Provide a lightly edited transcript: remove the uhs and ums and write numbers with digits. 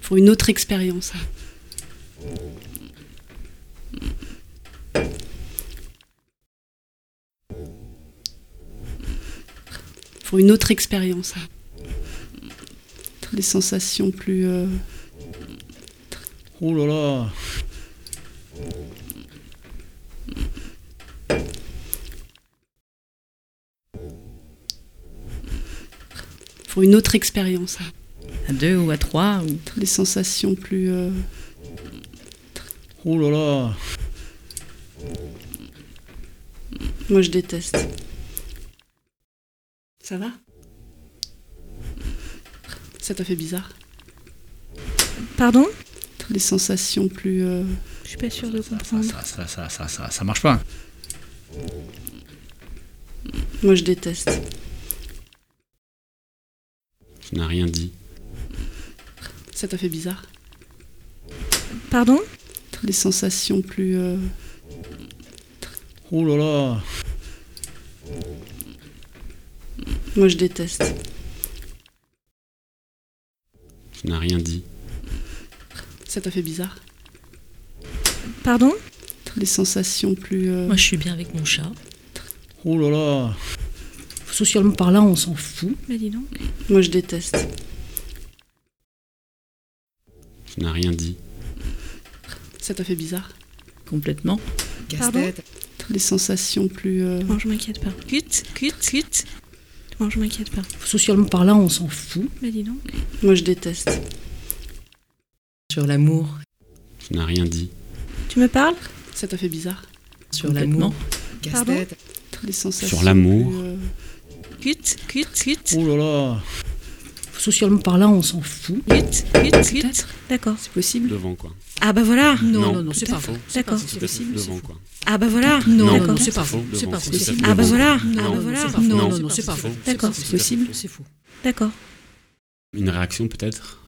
Faut une autre expérience. Faut une autre expérience. Des sensations plus... Oh là là. Faut une autre expérience. À 2 ou à 3 ou... Des sensations plus... Oh là là. Moi je déteste. Ça va? Ça t'a fait bizarre? Pardon? Des sensations plus... Je suis pas sûre de comprendre. Ça marche pas. Moi je déteste. Tu n'as rien dit. Ça t'a fait bizarre? Pardon? Des sensations plus... Oh là là. Moi je déteste. Tu n'as rien dit. Ça t'a fait bizarre? Pardon? Des sensations plus... Moi, je suis bien avec mon chat. Oh là là. Socialement parlant, on s'en fout. Mais dis donc. Moi je déteste. Tu n'as rien dit. Ça t'a fait bizarre? Complètement. Pardon? Des sensations plus... Non, je m'inquiète pas. Cut. Non, je m'inquiète pas. Socialement parlant, on s'en fout. Mais dis donc. Moi je déteste. Sur l'amour. Tu n'as rien dit. Tu me parles? Ça t'a fait bizarre? Sur l'amour. Pardon? Des sensations Sur l'amour. plus, Cut. Oh là là. Socialement parlant, on s'en fout. Peut-être. D'accord. C'est possible? Devant, quoi. Ah bah voilà. Non, c'est pas faux. D'accord. C'est possible. Devant, quoi. Ah bah voilà. Non, c'est pas faux. Devant, C'est pas faux. possible. Ah bah Devant. voilà. Non, c'est pas faux. D'accord. C'est faux. D'accord. C'est faux. D'accord. Une réaction, peut-être?